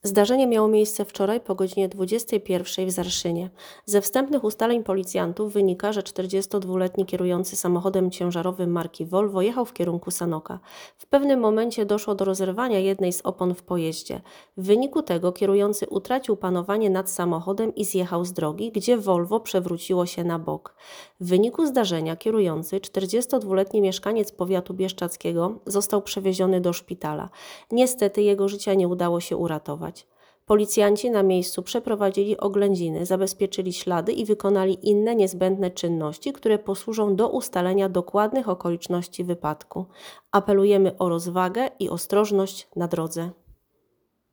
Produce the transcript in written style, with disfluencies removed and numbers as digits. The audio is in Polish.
Zdarzenie miało miejsce wczoraj po godzinie 21 w Zarszynie. Ze wstępnych ustaleń policjantów wynika, że 42-letni kierujący samochodem ciężarowym marki Volvo jechał w kierunku Sanoka. W pewnym momencie doszło do rozerwania jednej z opon w pojeździe. W wyniku tego kierujący utracił panowanie nad samochodem i zjechał z drogi, gdzie Volvo przewróciło się na bok. W wyniku zdarzenia kierujący, 42-letni mieszkaniec powiatu bieszczadzkiego, został przewieziony do szpitala. Niestety jego życia nie udało się uratować. Policjanci na miejscu przeprowadzili oględziny, zabezpieczyli ślady i wykonali inne niezbędne czynności, które posłużą do ustalenia dokładnych okoliczności wypadku. Apelujemy o rozwagę i ostrożność na drodze.